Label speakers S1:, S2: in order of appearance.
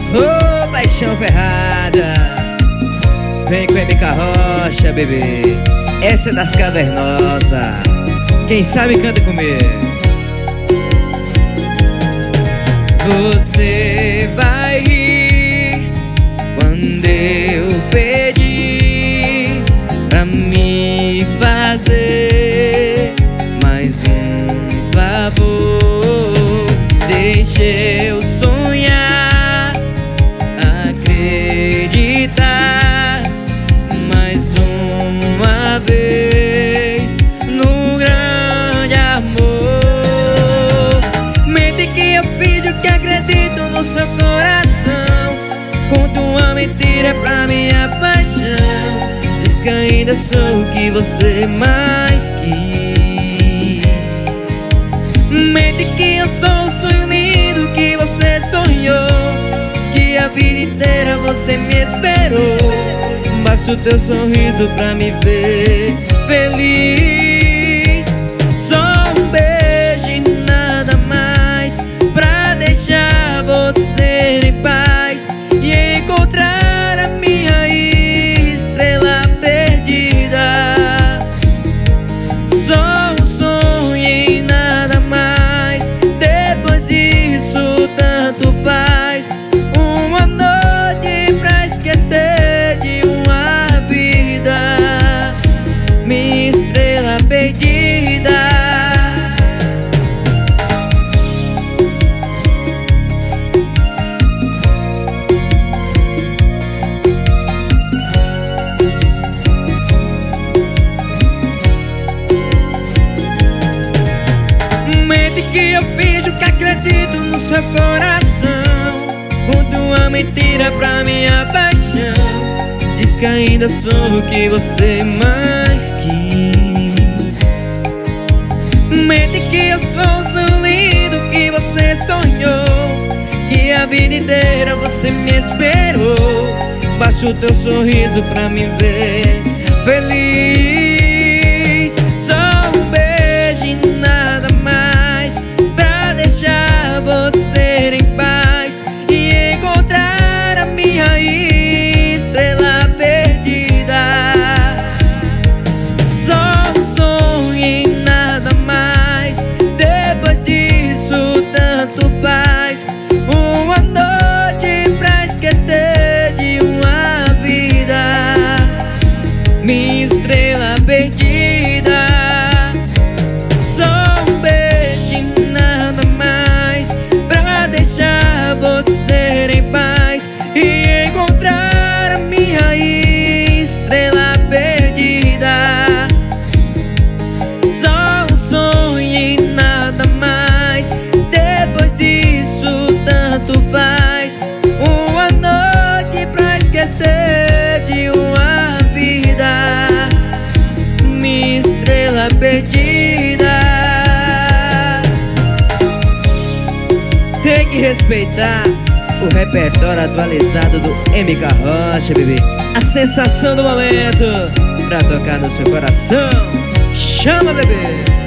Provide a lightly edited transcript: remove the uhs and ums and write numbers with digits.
S1: Ô, paixão ferrada. Vem com MK Rocha, bebê. Essa é das cavernosas. Quem sabe canta comigo. Você vai rir quando eu pedir pra me fazer mais um favor. Deixa eu sonhar, acreditar mais uma vez no grande amor. Mente que eu fiz o que acredito no seu coração. Conto uma mentira pra minha paixão. Diz que ainda sou o que você mais quis. Mente que eu sou o sonho lindo que você sonhou, que a vida inteira você me esperou. Basta o teu sorriso pra me ver feliz. Só um beijo e nada mais pra deixar você em paz e encontrar a minha estrela perdida. Só um sonho e nada mais. Depois disso tanto faz. Uma noite pra esquecer de uma vida. Minha estrela perdida. Mente que eu finjo que acredito no seu coração. Conto uma mentira pra minha paixão. Diz que ainda sou o que você mais quis. Mente que eu sou o sonho lindo que você sonhou, que a vida inteira você me esperou. Basta o teu sorriso pra me ver feliz. Só um beijo e nada mais pra deixar você em paz e encontrar a minha estrela perdida. Só um sonho e nada mais. Depois disso tanto faz. Uma noite pra esquecer de uma vida. Minha estrela perdida. Só um beijo e nada mais pra deixar você em paz e encontrar a minha estrela perdida. Só um sonho e nada mais. Depois disso tanto faz. Uma noite pra esquecer de uma vida. Minha estrela perdida. Tem que respeitar o repertório atualizado do MK Rocha, bebê. A sensação do momento pra tocar no seu coração. Chama, bebê.